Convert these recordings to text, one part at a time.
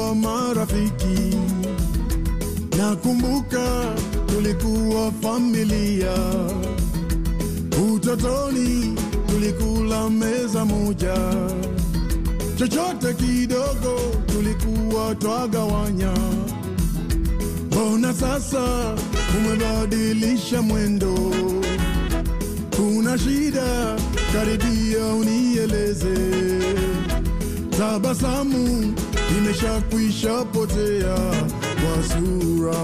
tulikuwa marafiki. Nakumbuka tulikuwa familia. Utotoni tulikula meza moja. Chochote kidogo tulikuwa twagawanya. Mbona sasa umebadilisha mwendo? Kuna shida? Karibia unieleze. Tabasamu imeshakwisha potea kwa sura.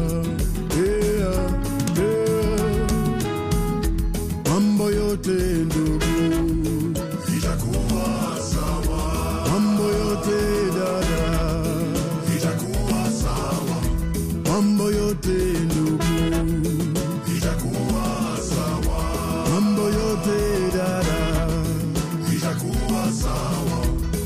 Mambo yote ndugu itakuwa sawa. Mambo yote dada itakuwa sawa. Mambo yote ndugu itakuwa sawa. Mambo yote dada itakuwa sawa.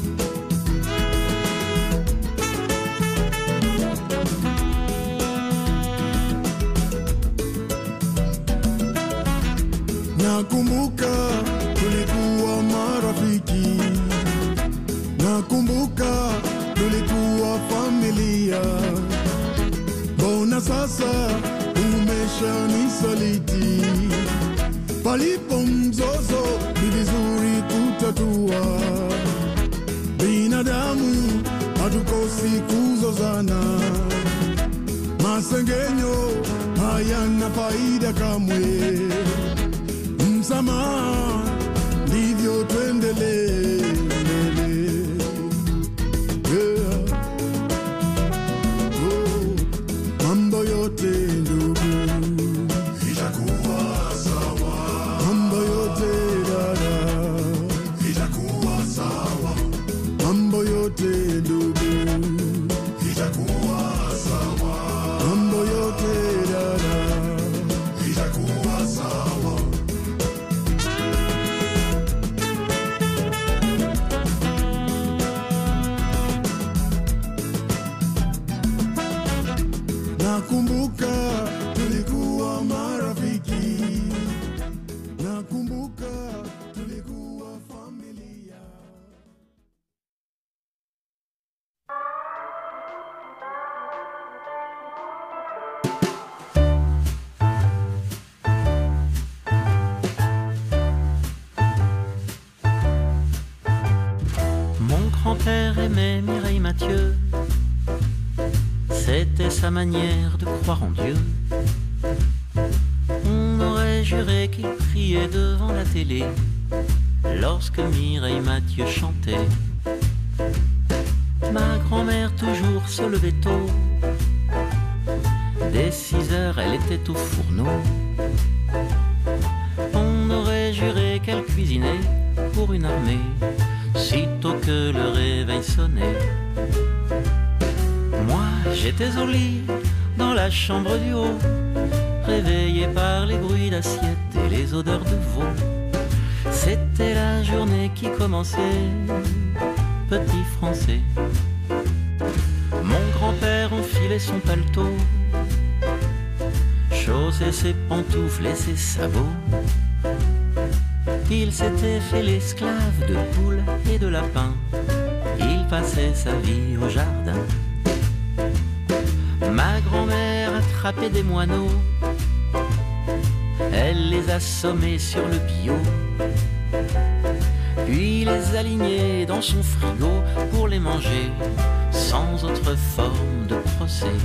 Nakumbuka tulikuwa marafiki. Nakumbuka tulikuwa familia. Mbona sasa umeshanisaliti? Palipo mzozo ni vizuri kutatua. Binadamu hatukosi kuzozana. Masengenyo hayana faida kamwe. Msamaha ndivyo tuendelee. Mambo yote ndugu itakuwa sawa. Mambo yote dada itakuwa sawa. Mambo yote ndugu itakuwa sawa. Mambo yote dada itakuwa sawa. Nakumbuka tulikuwa marafiki. Nakumbuka tulikuwa familia. Mon grand-père aimait Mireille Mathieu. C'était sa manière de croire en Dieu. On aurait juré qu'il priait devant la télé lorsque Mireille Mathieu chantait. Ma grand-mère toujours se levait tôt. Dès 6 heures, elle était au fourneau. On aurait juré qu'elle cuisinait pour une armée sitôt que le réveil sonnait. Moi, j'étais au lit, dans la chambre du haut, réveillé par les bruits d'assiettes et les odeurs de veau. C'était la journée qui commençait, petit français. Mon grand-père enfilait son paletot, chaussait ses pantoufles et ses sabots. Il s'était fait l'esclave de poules et de lapins. Il passait sa vie au jardin. Ma grand-mère attrapait des moineaux. Elle les assommait sur le bio, puis les alignait dans son frigo pour les manger sans autre forme de procès.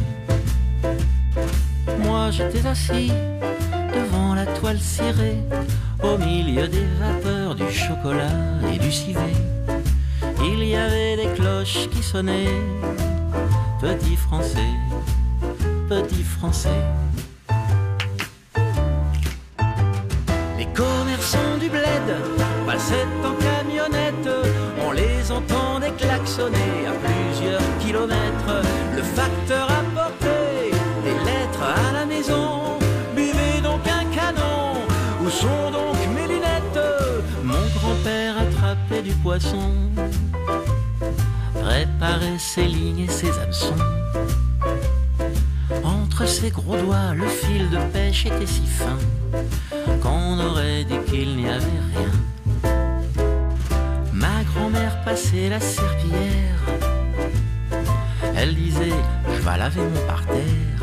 Moi j'étais assis devant la toile cirée, au milieu des vapeurs du chocolat et du civet. Il y avait des cloches qui sonnaient, petit français, petit français. Les commerçants du bled passaient en camionnette, on les entendait klaxonner à plusieurs kilomètres. Le facteur apportait des lettres à la maison. Buvez donc un canon, où sont donc mes lunettes? Mon grand-père attrapait du poisson, préparait ses lignes et ses hameçons. Entre ses gros doigts, le fil de pêche était si fin qu'on aurait dit qu'il n'y avait rien. Ma grand-mère passait la serpillière, Elle disait, je vais laver mon parterre.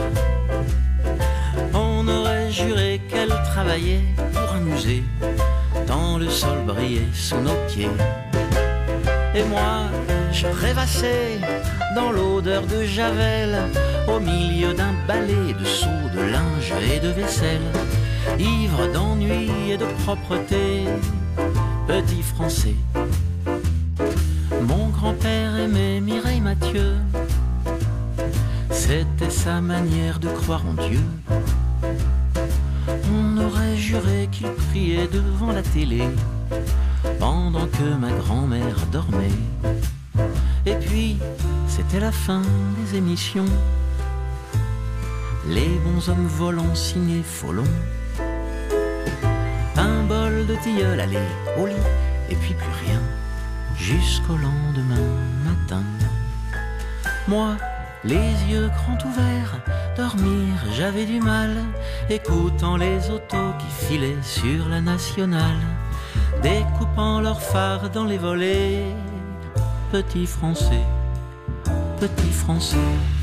On aurait juré qu'elle travaillait pour un musée, tant le sol brillait sous nos pieds. Et moi, je rêvassais dans l'odeur de Javel, au milieu d'un balai de seaux, de linge et de vaisselle, ivre d'ennui et de propreté, petit Français. Mon grand-père aimait Mireille Mathieu, c'était sa manière de croire en Dieu. On aurait juré qu'il priait devant la télé pendant que ma grand-mère dormait. Et puis, c'était la fin des émissions, les bons hommes volants signés Folon. Un bol de tilleul, allez, au lit, et puis plus rien, jusqu'au lendemain matin. Moi, les yeux grands ouverts, dormir, j'avais du mal, écoutant les autos qui filaient sur la nationale, découpant leurs phares dans les volets. Petit Français, petit Français.